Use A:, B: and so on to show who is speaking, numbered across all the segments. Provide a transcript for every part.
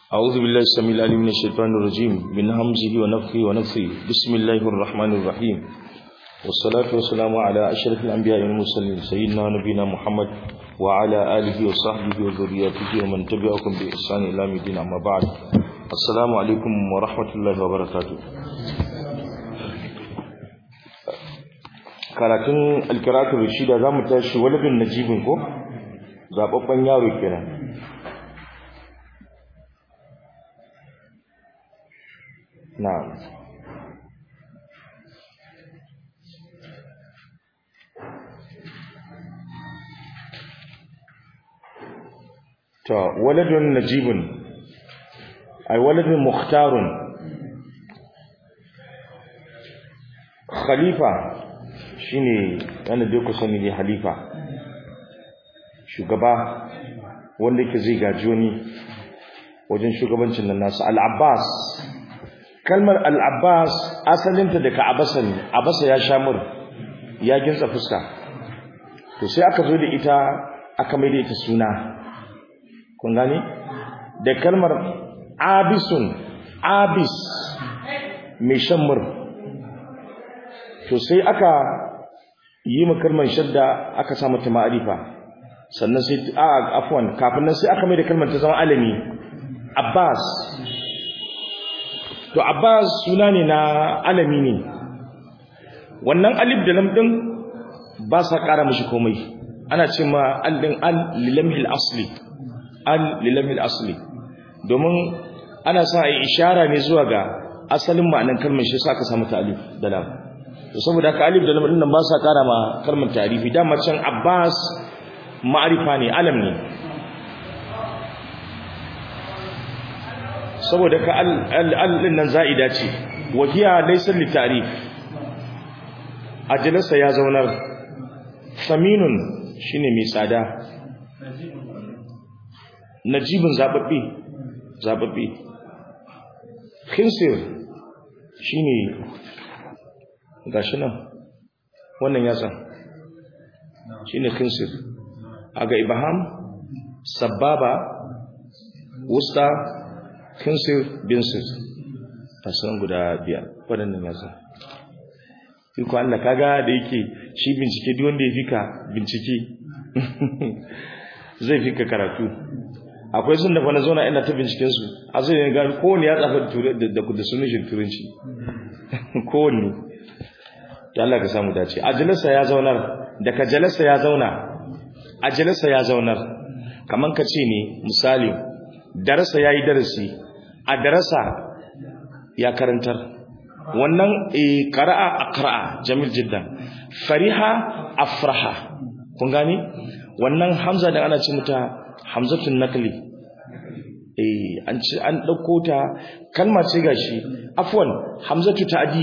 A: أعوذ بالله السميع العليم من الشيطان الرجيم من همزه ونفخه ونفثه بسم الله الرحمن الرحيم والصلاة والسلام على أشرف الأنبياء والمرسلين سيدنا ونبينا محمد وعلى آله وصحبه وذرياته ومن تبعهم بإحسان إلى يوم الدين أما بعد السلام عليكم ورحمة الله وبركاته. karatun alkiratul rashida zamu tashi waladun najibin ko zababban yaro kenan. na'am to waladun najibun ay waladun mukhtarun khalifa shine wanda dai ku sani ne halifa shugaba wanda yake zai gaji wani wajen shugabancin nan nasu. al-Abbas, kalmar al-Abbas asalinta daga abasa ne. Abasa ya sha mur, ya gintsa fuska, to sai aka zo da ita aka mai da ita suna, kun gane, da kalmar abisun, abis mai shan mur, to sai aka yi kalmar shadda aka sa mata ma'arifa, sannan sai afwan kafin nan sai aka mai da kalmar ta zama alami Abbas. To Abbas suna ne na alami ne, wannan alif da lam din ba sa ƙara mishi komai, ana ce ma al din al lilamhil asli, al lilamhil asli, domin ana sa a ishara ne zuwa ga asalin ma'anar kalmar, shi sa aka samu ta alif da lam. To saboda haka alif da lam din nan ba sa ƙara ma kalmar tarifi. Dama can Abbas ma'arifa ne, alam ne, saboda ka al din nan za'ida ce, wa hiya laysa li ta'rif. Ajalasa ya zaunar, saminun shine mai tsada, najibun zababbe, khinsir shine gashi nan wannan yatsa shine khinsir, aga ibham, sababa, wusta, khinsir, binsir, tasan guda biyar wadannan yatsa. Iko Allah, kaga da yake shi bincike, duk wanda ya fika bincike zai fika karatu. Akwai sun da fa na zo na ina ta binciken su, a zai ga kowanne ya tsafa da sunan turanci kowanne. to Allah ka samu dace. Ajalasa ya zaunar, daga jalasa ya zauna, ajalasa ya zaunar, kaman ka ce ne misali darasa yayi darasi, a darasa ya karantar. Wannan qara'a aqra'a jamil jiddan, fariha afraha, kun gane wannan hamza da ana ce mata hamzatun nakli, an dauko ta kalma ce gashi, afwan hamzatu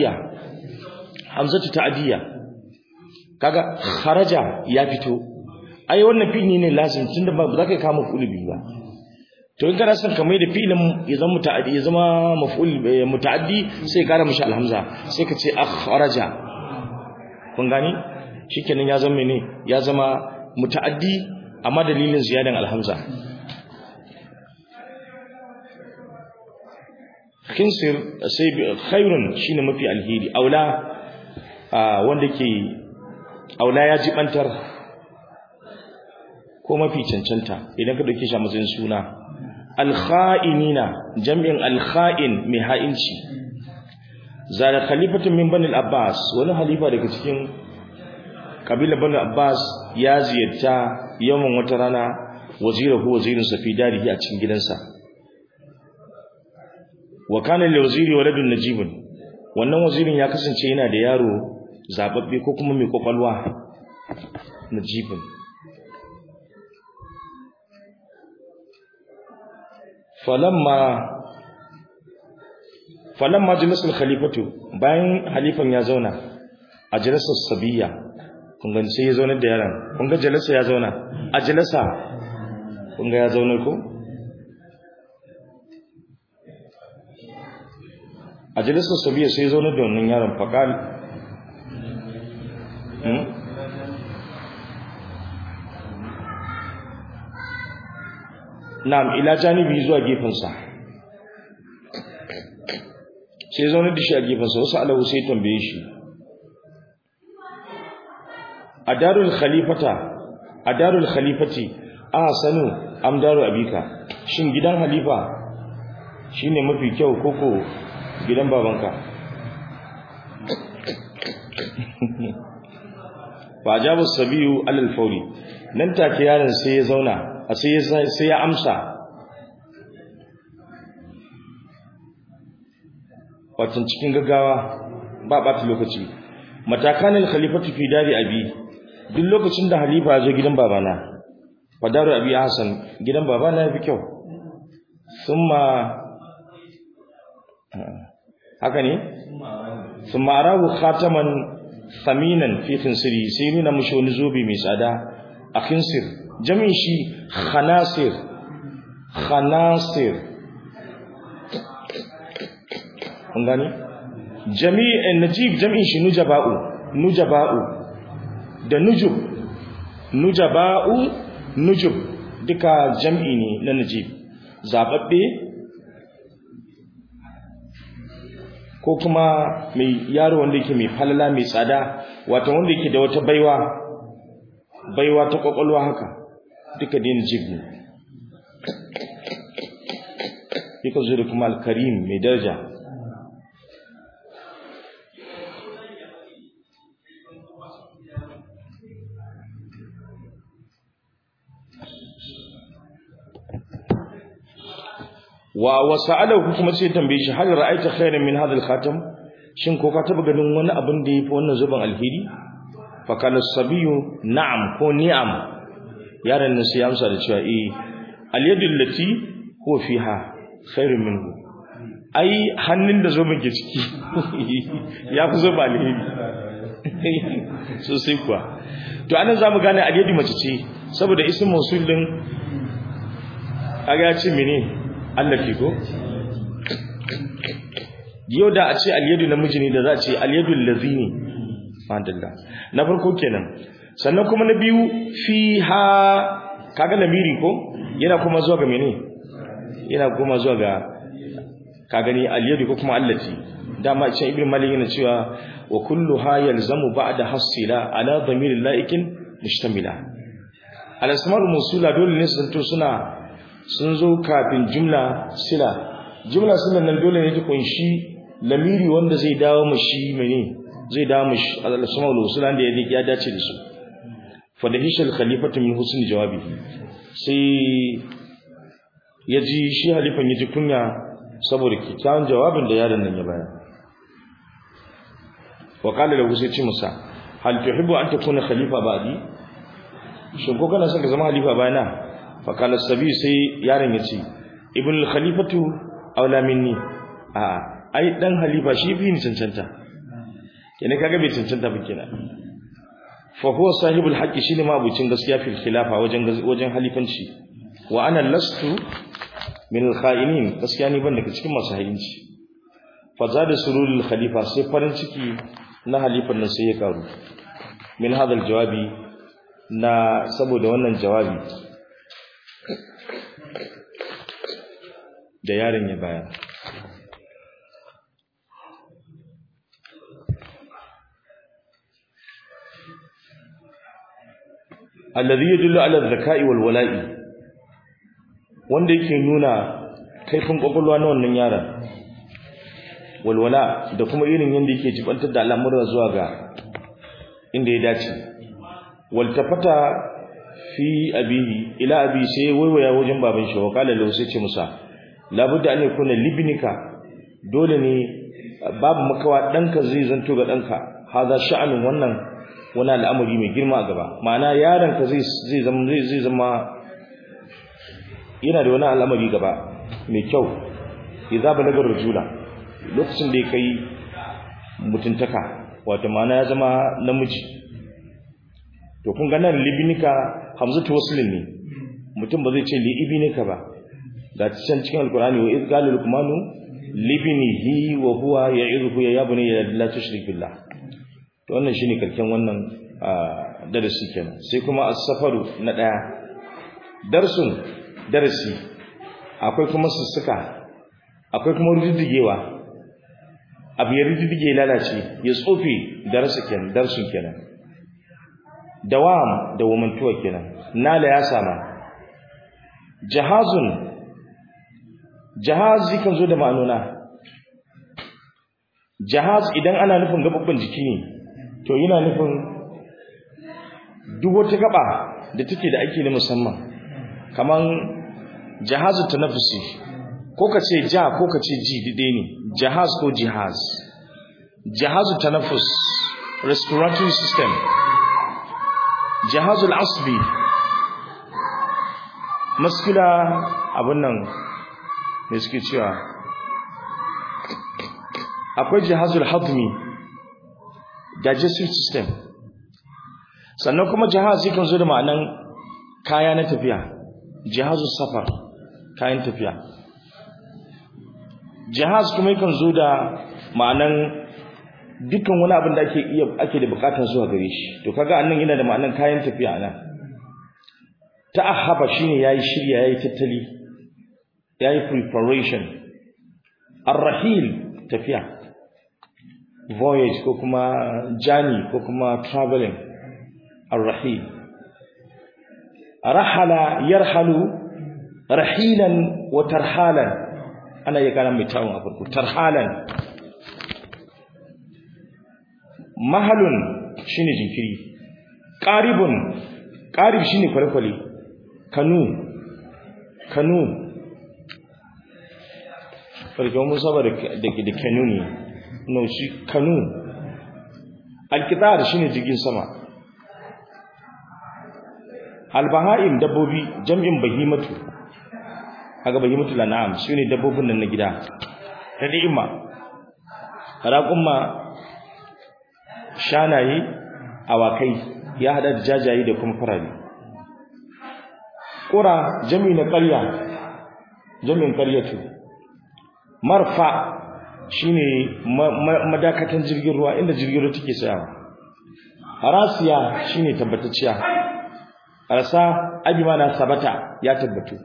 A: ta'diya, kaga kharaja ya fito, ai wannan fi'ili ne lazim, tunda ba za ka kama kulubi ba. to in kana son ka mai da fi'ilin ya zama muta'addi, ya zama maf'ul muta'addi, sai ka kara mishi alhamza, sai ka ce akhraja, kun gani shikenan ya zama ne, ya zama muta'addi amma dalilin ziyadan alhamza. khinsir sai khairun shine mafi alheri, aula wanda ke aula ya jibantar ko mafi cancanta idan ka dauke shi a matsayin suna. al-kha'inina jam'in al-kha'in mai ha'inci. zara khalifatun min bani al-Abbas, wani halifa daga cikin kabilar bani Abbas ya ziyarta yawan wata rana wazirin sa fi darihi, a cikin gidansa. wa kana lil waziri waladun najibun, wannan wazirin ya kasance yana da yaro zababbe ko kuma mai kwakwalwa, najibun. falamma jalisul khalifatu, bayan halifan ya zauna, a jalasar sabiya, kun ga sai ya zauna da yaron, kun ga jalasa ya zauna, a jalasa kun ga ya zauna ko, a jalasar sabiya sai ya zauna da wannan yaron. faqal na'am ila janibi, zuwa gefensa, sai zaune da shi a gefensa wasu alahu sai tambaye shi a darul khalifati ahsanu am daru abika, shin gidan halifa shine mafi kyau koko gidan babanka? fa ajabu sabiyu alal fawri, nan take yaron sai ya zauna sai ya amsa watan cikin gaggawa ba ɓata lokaci. Matakanil khalifatu fi dari abi, duk lokacin da halifa ya zo gidan babana, fa daru abi hasan, gidan babana yafi kyau. Summa haka ne? Summa arahu khataman thaminan fi khinsiri, sai nuna mishi wani zobe mai tsada a khinsir, jami'in shi khanasir. Kun gani? Jami'in najib, jami'in shi nujaba'u da nujub duka jam'i ne na najib, zababbe ko kuma mai yaro wanda yake mai falala mai tsada, wato wanda yake da wata baiwa ta kwakwalwa haka, duka dai najib ne. Yaka zo da kuma alkarim mai daraja. wa wasa'alahu kuma sai tambaye shi hal ra'aita khairan min hadha al-khatam, shin ko ka taba ganin wani abin da yafi wannan zuban alheri? fa kana sabiyu na'am ko ni'am, yaron nan sai ya amsa da cewa al-yadu allati huwa fiha khairun minhu, ai hannun da zuban ke ciki ya fi zuba alheri sosai kuwa. To anan zamu gane al-yadu mace ce, saboda ismin mausul din aga ya ce mene Allah ke ko? Yau da a ce al-yadu namiji ne da za a ce al-yadul lazini. Madalla. Na farko kenan. Sannan kuma na biyu fiha, kaga lamiri ko? Yana kuma zuwa ga mene? Yana kuma zuwa ga ka gani al-yadu ko kuma allati. Dama ce Ibn Malik yana cewa wa kulluha yalzamu ba'da hasila ala dhamiril laikin mustamila. Al-asma'ul mawsula dole ne sun zo kafin jumla sila. Jumla sila nan dole ne ta kunshi lamiri wanda zai dawo mashi mene, zai dawo mashi al-asmaul mawsula da ya dace da su. Fa da hishal khalifatu min husni jawabi, sai yaji shi halifan yaji kunya saboda kikkiawan jawabin da yaron nan ya bayar. Wa qala lahu sai ce masa hal tuhibbu an takuna khalifa ba'di, shin ko kana son ka zama halifa bayana? fakala sabi sai yaron ya ce ibn al-khalifatu aula minni, ai dan halifa shi fi ni cancanta kenan, kaga bai cancanta ba kenan. fa huwa sahibul haqqi, shine ma abucin gaskiya fil khilafa wajen halifanci, wa ana lastu min al-kha'inin, gaskiya ni ban daga cikin masu hayinci. fa zada sururul khalifa, sai farin ciki na halifan nan sai ya karu min hadal jawabi, na saboda wannan jawabi da yaron ya bayar. Alladhi yadullu ala adh-dhaka'i wal wala'i, wanda yake nuna kaifin kwakwalwa na wannan yaron, walwala da kuma irin yanda yake jibantar da al'amuran zuwa ga inda ya dace. Waltafata fi abihi ila abi, sai waiwaya wajen baban shi, wa qala lahu, sai ce musa labudda an yakuna libnika, dole ne babu makawa danka zai zanto ga danka, hada sha'anin wannan wani al'amari mai girma a gaba, ma'ana yaron ka zai zama yana da wani al'amari gaba mai kyau. idza balaga rajula, lokacin da ya kai mutuntaka, wato ma'ana ya zama namiji. To kun ga nan libnika hamzatu waslin ne, mutum ba zai ce li ibnika ba. Da cikin alqur'ani wa iz qala luqmanu libnihi wa huwa ya'iduhu ya bunayya la tushrik billah. To wannan shine karken wannan darasi kenan. Sai kuma as-safaru na daya, darasi akwai kuma sussuka, akwai kuma rududdugewa. abu ya riddige ya lalace ya tsofe darsun kenan dawam da wamantuwa kenan nala ya sama jahaz kan zo da ma'anona jahaz idan ana nufin gababban jiki ne to yana nufin duk wata gaba da take da aiki na musamman kaman jahazu tanaffusi ko kace ja ko kace ji dide ne jahaz ko jihaz jahazu tanaffus respiratory system jahazul asbi muscular abun nan me suke cewa akwai jihazul hadmi digestive system sannan kuma jihaz yakan zo da ma'anan kaya na tafiya jihazul safar kayan tafiya jihaz kuma yakan zo da ma'anan dukkan wani abin da ake da bukatar zuwa gare shi to kaga annan yana da ma'anan kayan tafiya anan ta'ahaba shine yayi shirya yayi tattali yayi preparation ar-rahil tafiya voyage ko kuma journey ko kuma traveling ar-rahil rahala yarhalu rahilan wa tarhalan ana yi kana mai tawon a farko tarhalan mahalun shine jinkiri qarib shine kwalkwale kanu farko mun saba da kanu ne no shi kanu alkitar shine jirgin sama albahaim dabbobi jam'in bahimatu kaga bahimatu lan'am shine dabbobin nan na gida ta ni'ima raqumma shanayi awakai ya hada da jajayi da kuma farari qura jami na qarya jami'in qaryatu marfa shine madakatan jirgin ruwa inda jirgin ruwa take tsayawa harasiya shine tabbatacciya arsa ajmana sabata ya tabbatu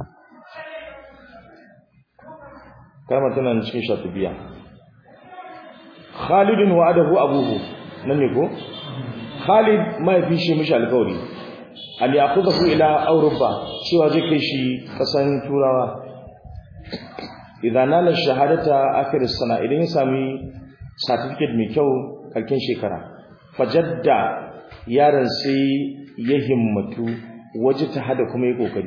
A: kalmar tana cikin shatubiya Khalidun wa'adahu abuhu nan ne ko Khalid mai fi shi mishi alƙawari al yaqudahu ila Europa cewa zai kai shi kasan turawa idan nala shahadata akhir sana idan ya sami certificate mai kyau kalkin shekara fajadda yaron sai ya himmatu waje ta hada kuma ya kokari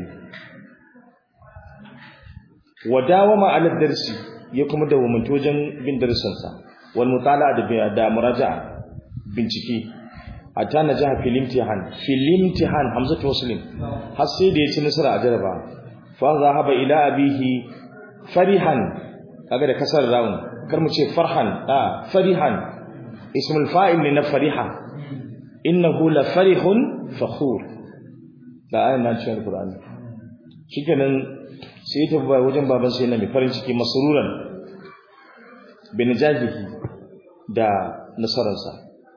A: wadawama ala darsi ya kuma dawamanto wajen bin darsansa wal mutala'a da muraja'a bincike hatta najaha fil imtihan hamzatu muslim har sai da ya ci nasara a jaraba fa zahaba ila abihi farihan kaga da kasar rawun kar mu ce farhan farihan ismul fa'il ne na fariha innahu la farihun fakhur da ayan nan cikin Qur'ani shikenan sai ta bai wajen baban sai na mai farin ciki masruran bin jazihi da nasararsa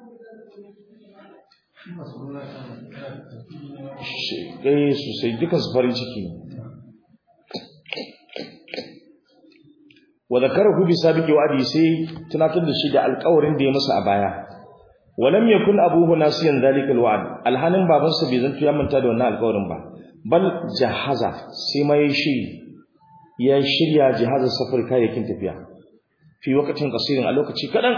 A: sosai dukan su farin ciki ne wa zakarahu bi sabiqi wa'di sai tunatar da shi da alƙawarin da ya masa a baya walam yakun abuhu nasiyan zalika alwa'd alhanin babansa bai zanto ya manta da wannan alƙawarin ba bal jahaza sai mai ya shirya jihazin safar kayayyakin tafiya fi wakatin qasirin a lokaci kadan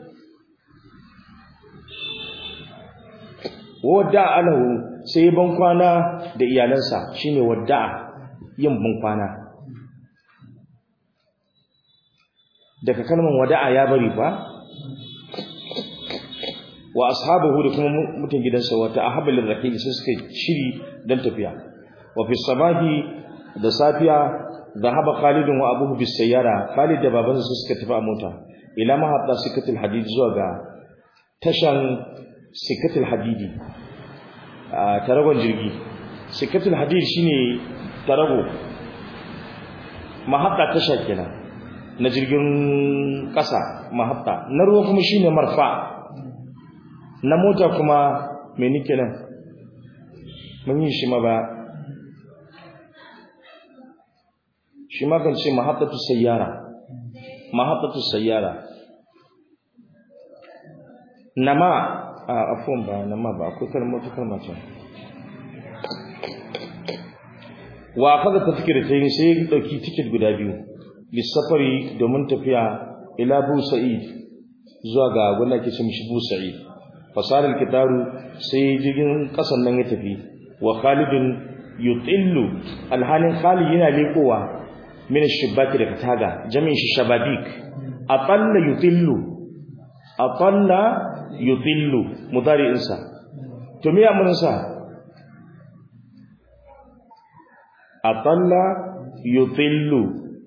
A: wada'a alahu sai ban kwana da iyalansa shine wada'a yin ban kwana daga kalmar wada'a ya bari fa wa ashabuhu da kuma mutun gidansa wata ahabul rahil sai suka shiri dan tafiya wa fi sabahi da safiya dhahaba Khalid wa abuhu bis sayyara Khalid da babansa suka tafi a mota ila mahatta sikatul hadid zuwa ga tashan sikatul hadidi taragon jirgi sikatul hadid shine tarago mahatta tasha kenan na jirgin kasa mahatta na ruwa kuma shine marfa na mota kuma me nike nan mun yi shi ma ba shi ma kan ce mahattatu sayyara nama afwan ba nama ba akwai kalma ce wa faga tafkir tayin sai dauki ticket guda biyu lissafari domin tafiya ila Bu Sa'id zuwa ga gwanda ke ce mishi Bu Sa'id fasarar kitaru sai jirgin kasan nan ya tafi wa Khalidun yutillu alhalin Khalid yana lekowa min shibaki da kataga jami'in shi shababik atalla yutillu mudari'in sa to me amun sa atalla yutillu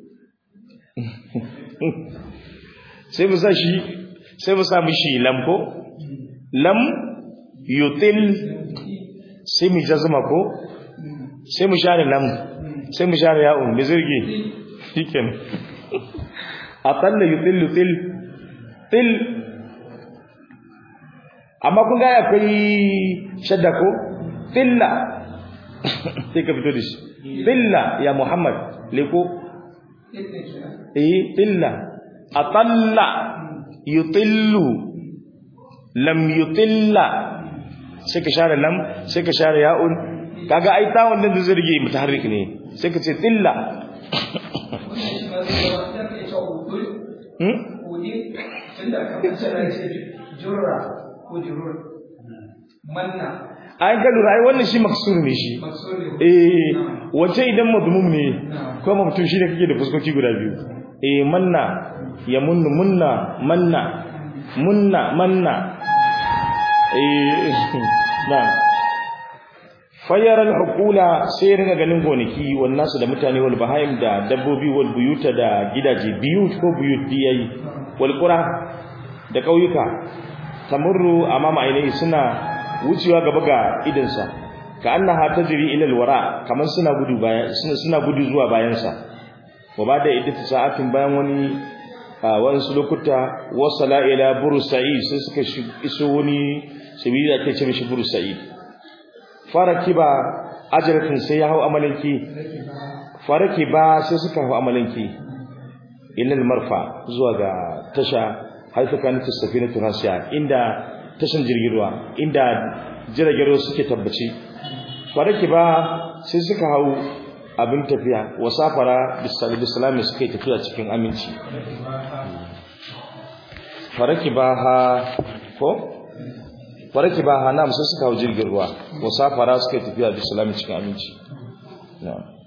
A: sai mu sa mishi lam ko lam yutil sai mu jazma ko sai mu share lam sai mu share ya'un bi zirgi shikenan atalla yutillu til amma kun ga akwai shadda ko tilla sai ka fito da shi tilla ya Muhammad leko tilla atalla yutillu lam yutilla sai ka share lam sai ka share ya'un kaga ai ta wannan da zirgi mutaharrik ne sai ka ce tilla an ka lura ai wannan shi maksur ne shi wace idan madmum ne ko mutum shi ne kake da fuskoki guda biyu manna ya munnu munna manna na fayyar al-hukula sai ringa ganin gonaki wannan su da mutane wal bahaim da dabbobi wal buyuta da gidaje biyut ko buyut diyai wal qura da kauyuka tamurru amama ainihi suna wucewa gaba ga idansa ka annaha tajri ila al-wara kaman suna gudu zuwa bayan sa wa bada iddatu sa'atin bayan wasu lokuta wasala ila Bursa'id sai suka iso wani sabila ake ce mishi Bursa'id farakiba ajratin sai ya hau amalanki farakiba sai suka hau amalanki ila al-marfa zuwa ga tasha haifa kanat as-safinatu hasiya inda tashin jirgin ruwa inda jiragen ruwa suke tabbaci farakiba sai suka hau abin tafiya wasafara bisalami suka yi tafiya cikin aminci farakibaha nam sai suka hau jirgin ruwa wasafara suka yi tafiya bisalami cikin aminci na'am